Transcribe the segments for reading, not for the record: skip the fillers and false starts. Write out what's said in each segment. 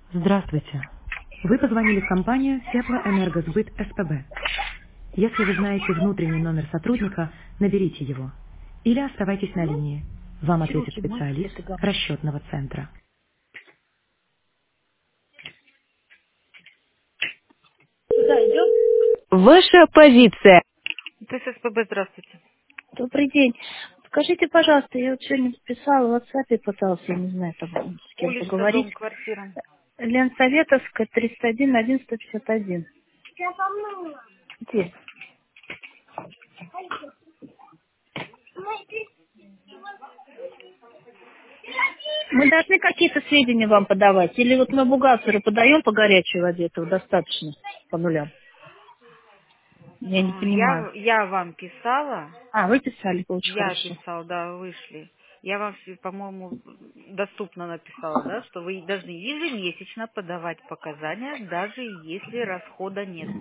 Здравствуйте. Вы позвонили в компанию Теплоэнергосбыт СПБ. Если вы знаете внутренний номер сотрудника, наберите его. Или оставайтесь на линии. Вам ответит Руки мой, специалист это говно. расчетного центра. Куда идем? Ваша позиция. ТССПБ, здравствуйте. Добрый день. Скажите, пожалуйста, я вот сегодня писала в WhatsApp, пытался, я не знаю, там, с кем Улица, поговорить. дом, квартира. Ленсоветовская, 301, 151. Где? Мы должны какие-то сведения вам подавать? Или вот мы бухгалтеру подаем по горячей воде, этого достаточно, по нулям? Я не понимаю. Я вам писала. А, вы писали, очень Я хорошо. писал, да, вышли. Я вам, по-моему, доступно написала, да, что вы должны ежемесячно подавать показания, даже если расхода нет.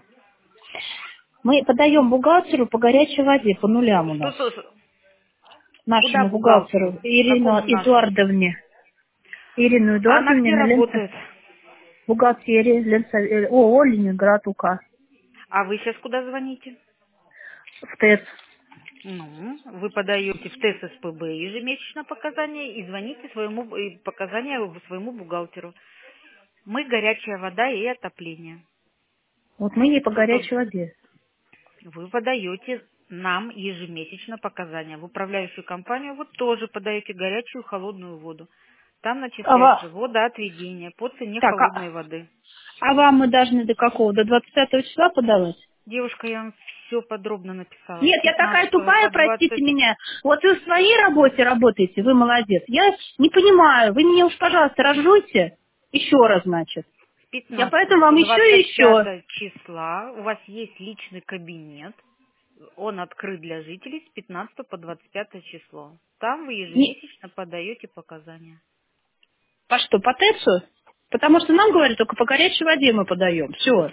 Мы подаем бухгалтеру по горячей воде, по нулям у нас. Куда Нашему бухгалтеру, бухгалтеру? Ирину Какому нашему? Эдуардовне. Ирину А она Эдуардовне где на работает? бухгалтерии ООО Ленинград УК. А вы сейчас куда звоните? В ТЭЦ. Ну, вы подаете в ТССПБ ежемесячно показания и звоните показания своему бухгалтеру. Мы горячая вода и отопление. Вот мы ей по Что горячей воде. вы подаете нам ежемесячно показания. В управляющую компанию вы тоже подаете горячую и холодную воду. Там А, начисляется водоотведение по цене так, холодной воды. а вам мы должны до какого? До 25 числа подавать? Девушка, я вам все подробно написала. С Нет, я такая 15 тупая, по простите 20. меня. Вот вы в своей работе работаете, вы молодец. Я не понимаю. Вы меня уж, пожалуйста, разжуйте. Еще раз, значит. С Я 15 поэтому вам по еще и еще. 25 числа у вас есть личный кабинет. Он открыт для жителей с 15 по 25 число. Там вы ежемесячно подаете показания. По что, по ТЭЦу? Потому что нам говорят, только по горячей воде мы подаем. Все.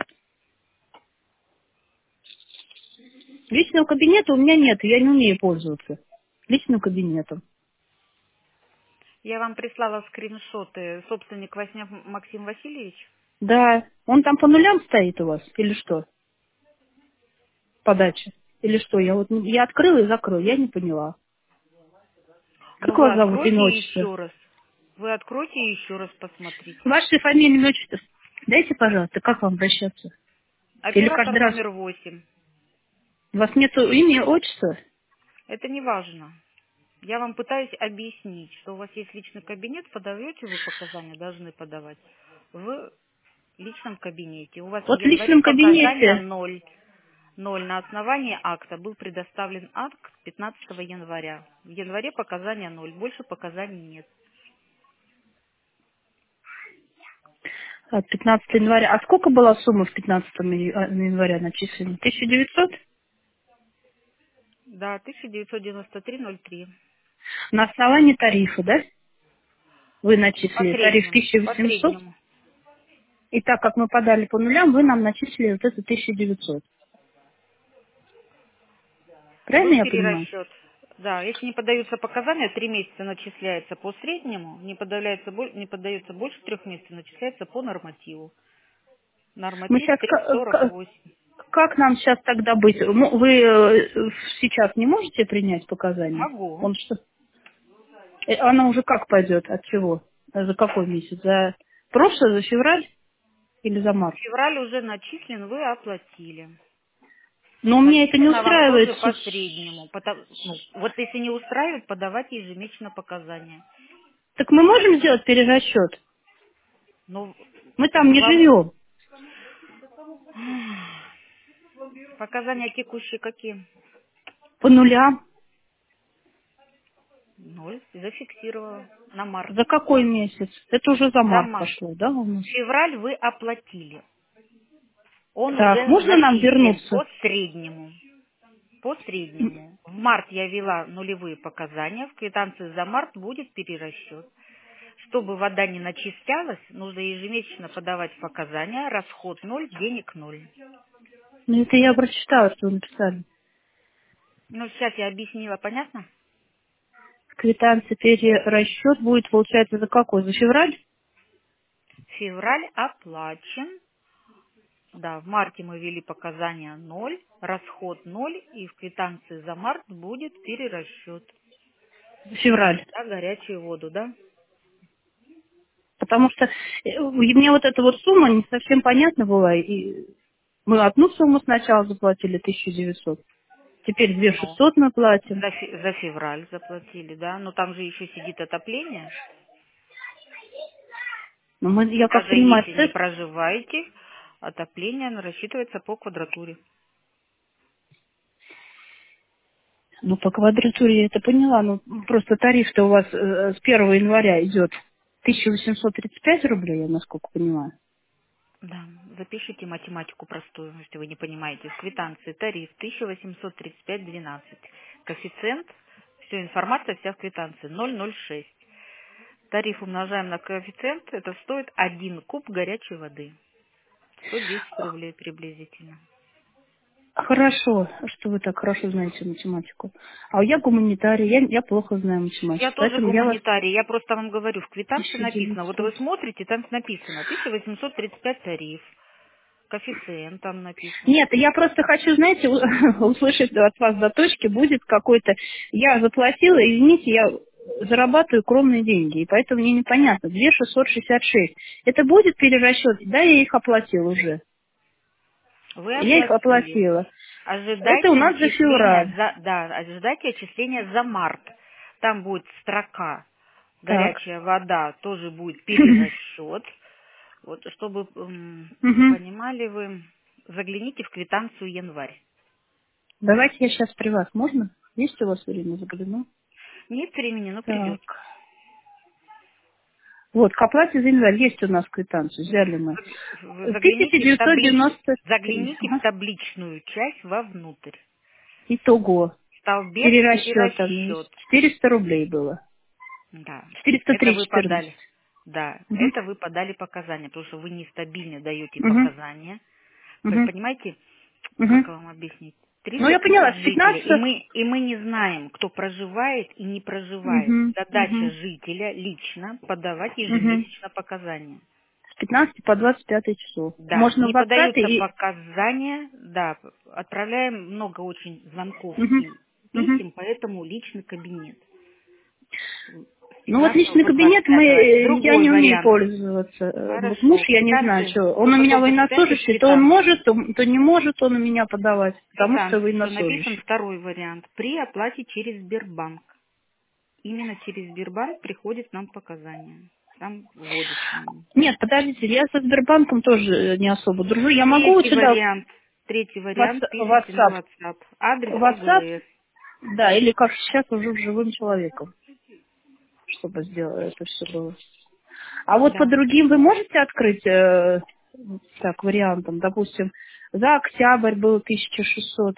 Личного кабинета у меня нет, я не умею пользоваться личным кабинетом. Я вам прислала скриншоты. Собственник Васняк Максим Васильевич. Да. Он там по нулям стоит у вас? Или что? Подача? Или что? Я открыла и закрыла, я не поняла. Ну, Как вы вас зовут, имя, откройте отчество? еще раз. Вы откройте и еще раз посмотрите. Ваше фамилия, имя, отчество. Дайте, пожалуйста, как вам обращаться? Или Оператор каждый раз номер 8. у вас нету имя, отчества? Это не важно. Я вам пытаюсь объяснить, что у вас есть личный кабинет, подаете вы показания, должны подавать в личном кабинете. У вас в Вот в январе личном показания кабинете. ноль. Ноль. На основании акта был предоставлен акт 15 января. В январе показания ноль. Больше показаний нет. 15 января. А сколько была сумма в 15 января начислена? 1900? Да, 1993,03. На основании тарифа, да? Вы По начислили тариф среднему. По 1800, среднему. и так как мы подали по нулям, вы нам начислили вот это 1900. Правильно Был я понимаю? перерасчет. Да, если не подаются показания, 3 месяца начисляется по среднему, не подается больше 3 месяцев, начисляется по нормативу. Мы Норматив сейчас 3,48. как нам сейчас тогда быть? Ну, вы сейчас не можете принять показания? Могу. Он что? Она уже как пойдет? От чего? За какой месяц? За прошлый, за февраль или за март? Февраль уже начислен, вы оплатили. Но меня это не Начислено вам устраивает. тоже по среднему. Вот если не устраивает, подавайте ежемесячно показания. Так мы можем сделать перерасчет? Ну, Мы там не вам живем. показания текущие какие? По нулям. Ноль. Зафиксировала на март. За какой месяц? Это уже за За март март. пошло, да, у нас? Февраль вы оплатили. Он Так, уже можно нам начислен вернуться? по среднему. По среднему. В март я ввела нулевые показания. В квитанции за март будет перерасчет. Чтобы вода не начислялась, нужно ежемесячно подавать показания. Расход ноль, денег ноль. Ну, это я прочитала, что вы написали. Ну, сейчас я объяснила, понятно? Квитанция перерасчет будет, получается, за какой? За февраль? Февраль оплачен. Да, в марте мы ввели показания 0, расход 0, и в квитанции за март будет перерасчет. Февраль. Да, горячую воду, да? Потому что мне вот эта вот сумма не совсем понятна была. И мы одну сумму сначала заплатили 1900, теперь Ну, 2600 мы платим. за февраль заплатили, да? Но там же еще сидит отопление. Но я И как даже понимаю, если не проживаете, отопление оно рассчитывается по квадратуре. ну по квадратуре я это поняла, но просто тариф-то у вас с 1 января идет 1835 рублей, я насколько понимаю. Да, запишите математику простую, если вы не понимаете. В квитанции тариф 1835,12. Коэффициент, все, информация вся в квитанции 0,06. Тариф умножаем на коэффициент, это стоит 1 куб горячей воды. 110 рублей приблизительно. Хорошо, что вы так хорошо знаете математику. А я гуманитарий, я плохо знаю Я математику, тоже поэтому я вас гуманитарий, я просто вам говорю, в квитанции написано, вот 1900. вы смотрите, там написано 1835 тариф, коэффициент там написан. Нет, я просто хочу, знаете, услышать от вас до точки будет какой-то... Я заплатила, извините, я зарабатываю кровные деньги, и поэтому мне непонятно. 2666. Это будет перерасчет? Да, я их оплатила уже. Вы Я их оплатили. оплатила. Это у Ожидайте нас за начисления февраль. ожидайте отчисления за март. Там будет строка Так. горячая вода, тоже будет перерасчет. Вот, чтобы Мгм. понимали вы, загляните в квитанцию январь. Давайте я сейчас при вас. Можно? Есть у вас время, загляну? Нет времени, но Так. придет. Вот, к оплате за январь есть у нас квитанцию. Взяли мы. Вы загляните в 1993. Ага. табличную часть вовнутрь. Итого. Столбец Перерасчетами. перерасчет. 400 рублей было. Да. Это 403, вы 14. подали. Да, Угу. это вы подали показания, потому что вы нестабильно даете Угу. показания. Угу. Понимаете, Угу. как вам объяснить? Ну, 300 я поняла, тысяч с жителей, 15... и мы не знаем, кто проживает и не проживает. Угу. Задача Угу. жителя лично подавать Угу. ежемесячно показания. С 15 по 25 число. Да, Можно не в WhatsApp подаются и... показания, да, отправляем много очень звонков Угу. и Угу. писем, поэтому личный кабинет. С Ну вот 15 личный по кабинет 25. Я Другой не умею вариант. пользоваться. Вот муж, Хорошо, я не знаю, квитанции. что. Он Вы у меня потом почитайте в военнослужащий, то он квитанции. может, то не может он у меня подавать, потому что Квитанции еще написан военнослужащий. второй вариант. При оплате через Сбербанк. Именно через Сбербанк приходят нам показания. Там вводится. Нет, подождите, я со Сбербанком тоже не особо дружу. Я могу вот Третий сюда вариант. Третий вариант пишите на WhatsApp, WhatsApp. Адрес WhatsApp, ОГВС. да, или как сейчас уже живым человеком, чтобы сделать это все было. А вот по Да. другим вы можете открыть, так, вариантом, допустим, за октябрь было 1600,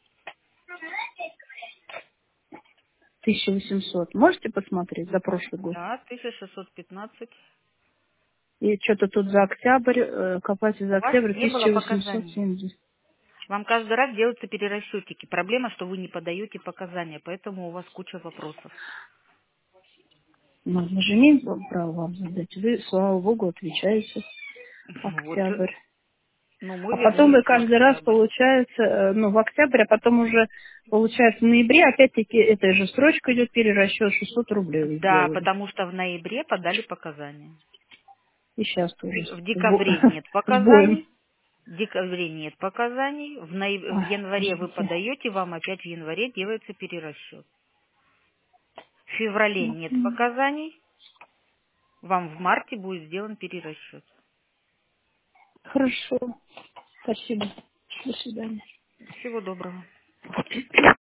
1800. Можете посмотреть за прошлый год? Да, 1615. И что-то тут за октябрь, к оплате за У вас октябрь не было показаний. 1870. Вам каждый раз делаются перерасчетики. Проблема, что вы не подаете показания, поэтому у вас куча вопросов. Ну, мы же имеем право вам задать. Вы, слава богу, отвечаете. Вот, Октябрь. ну, мы А потом вы вернулись в каждый раз, октябрь. получается, в октябре, а потом уже, получается, в ноябре, опять-таки, эта же строчка идет, перерасчет 600 рублей вы Да, сделали. потому что в ноябре подали показания. И сейчас тоже В декабре нет с боем. показаний. В декабре нет показаний. В Ой, январе вы подождите. подаете, вам опять в январе делается перерасчет. В феврале нет показаний. Вам в марте будет сделан перерасчет. Хорошо. Спасибо. До свидания. Всего доброго.